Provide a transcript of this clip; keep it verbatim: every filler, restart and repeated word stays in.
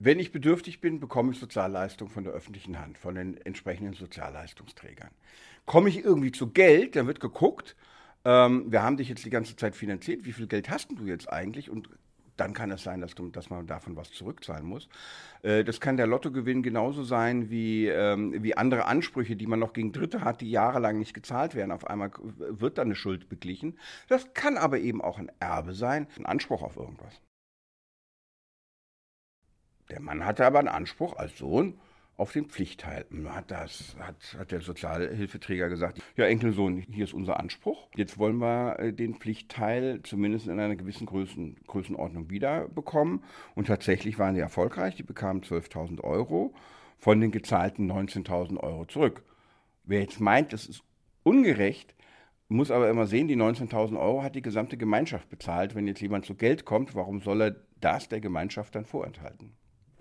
Wenn ich bedürftig bin, bekomme ich Sozialleistung von der öffentlichen Hand, von den entsprechenden Sozialleistungsträgern. Komme ich irgendwie zu Geld, dann wird geguckt, ähm, wir haben dich jetzt die ganze Zeit finanziert, wie viel Geld hast denn du jetzt eigentlich? Und dann kann es sein, dass, du, dass man davon was zurückzahlen muss. Äh, das kann der Lottogewinn genauso sein wie, ähm, wie andere Ansprüche, die man noch gegen Dritte hat, die jahrelang nicht gezahlt werden. Auf einmal wird dann eine Schuld beglichen. Das kann aber eben auch ein Erbe sein, ein Anspruch auf irgendwas. Der Mann hatte aber einen Anspruch als Sohn auf den Pflichtteil. Hat, das, hat, hat der Sozialhilfeträger gesagt, ja Enkelsohn, hier ist unser Anspruch. Jetzt wollen wir äh, den Pflichtteil zumindest in einer gewissen Größen, Größenordnung wiederbekommen. Und tatsächlich waren sie erfolgreich. Die bekamen zwölftausend Euro von den gezahlten neunzehntausend Euro zurück. Wer jetzt meint, das ist ungerecht, muss aber immer sehen, die neunzehntausend Euro hat die gesamte Gemeinschaft bezahlt. Wenn jetzt jemand zu Geld kommt, warum soll er das der Gemeinschaft dann vorenthalten?